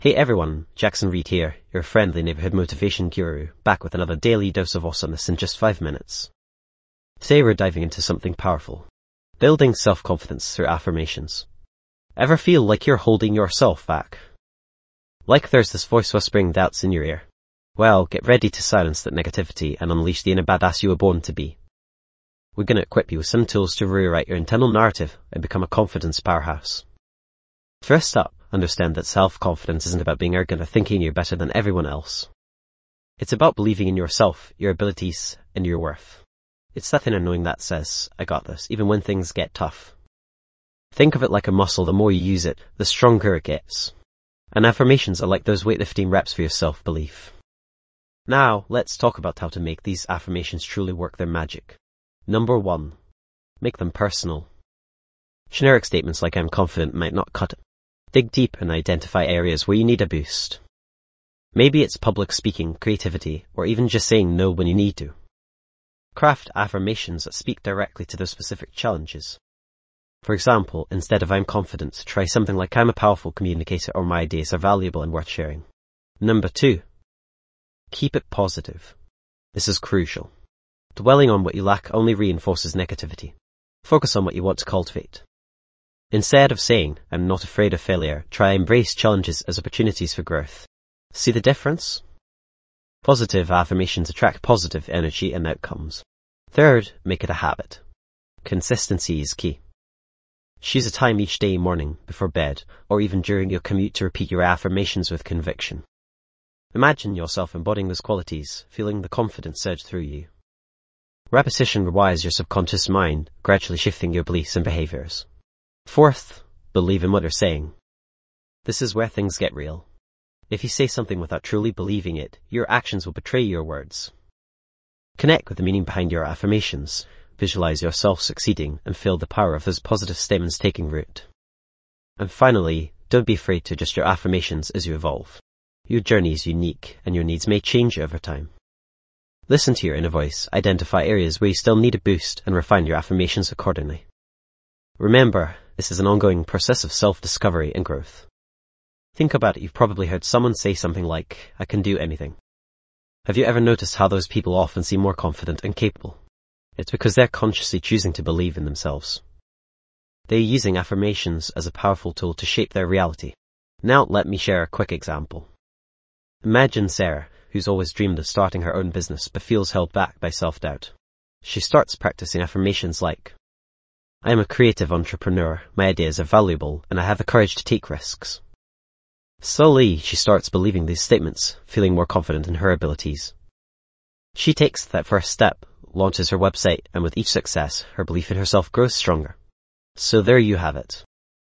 Hey everyone, Jackson Reed here, your friendly neighborhood motivation guru, back with another daily dose of awesomeness in just 5 minutes. Today we're diving into something powerful. Building self-confidence through affirmations. Ever feel like you're holding yourself back? Like there's this voice whispering doubts in your ear? Well, get ready to silence that negativity and unleash the inner badass you were born to be. We're going to equip you with some tools to rewrite your internal narrative and become a confidence powerhouse. First up, understand that self-confidence isn't about being arrogant or thinking you're better than everyone else. It's about believing in yourself, your abilities, and your worth. It's that inner knowing that says, I got this, even when things get tough. Think of it like a muscle. The more you use it, the stronger it gets. And affirmations are like those weightlifting reps for your self-belief. Now, let's talk about how to make these affirmations truly work their magic. Number 1. Make them personal. Generic statements like I'm confident might not cut it. Dig deep and identify areas where you need a boost. Maybe it's public speaking, creativity, or even just saying no when you need to. Craft affirmations that speak directly to those specific challenges. For example, instead of I'm confident, try something like I'm a powerful communicator or my ideas are valuable and worth sharing. Number 2. Keep it positive. This is crucial. Dwelling on what you lack only reinforces negativity. Focus on what you want to cultivate. Instead of saying, I'm not afraid of failure, try embrace challenges as opportunities for growth. See the difference? Positive affirmations attract positive energy and outcomes. Third, make it a habit. Consistency is key. Choose a time each day, morning, before bed, or even during your commute to repeat your affirmations with conviction. Imagine yourself embodying those qualities, feeling the confidence surge through you. Repetition rewires your subconscious mind, gradually shifting your beliefs and behaviors. Fourth, believe in what you're saying. This is where things get real. If you say something without truly believing it, your actions will betray your words. Connect with the meaning behind your affirmations. Visualize yourself succeeding and feel the power of those positive statements taking root. And finally, don't be afraid to adjust your affirmations as you evolve. Your journey is unique and your needs may change over time. Listen to your inner voice, identify areas where you still need a boost, and refine your affirmations accordingly. Remember, this is an ongoing process of self-discovery and growth. Think about it. You've probably heard someone say something like, I can do anything. Have you ever noticed how those people often seem more confident and capable? It's because they're consciously choosing to believe in themselves. They're using affirmations as a powerful tool to shape their reality. Now let me share a quick example. Imagine Sarah, who's always dreamed of starting her own business but feels held back by self-doubt. She starts practicing affirmations like, I am a creative entrepreneur, my ideas are valuable, and I have the courage to take risks. Slowly, she starts believing these statements, feeling more confident in her abilities. She takes that first step, launches her website, and with each success, her belief in herself grows stronger. So there you have it.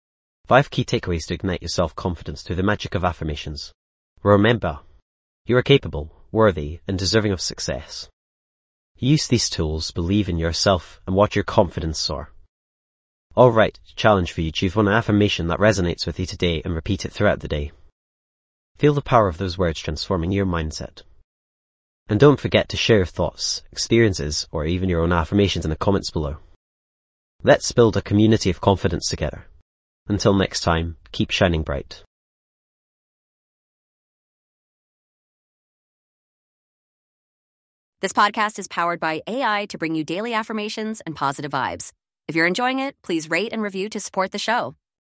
5 key takeaways to ignite your self-confidence through the magic of affirmations. Remember, you are capable, worthy, and deserving of success. Use these tools, believe in yourself, and watch your confidence soar. Alright, challenge for you. Choose one affirmation that resonates with you today and repeat it throughout the day. Feel the power of those words transforming your mindset. And don't forget to share your thoughts, experiences, or even your own affirmations in the comments below. Let's build a community of confidence together. Until next time, keep shining bright. This podcast is powered by AI to bring you daily affirmations and positive vibes. If you're enjoying it, please rate and review to support the show.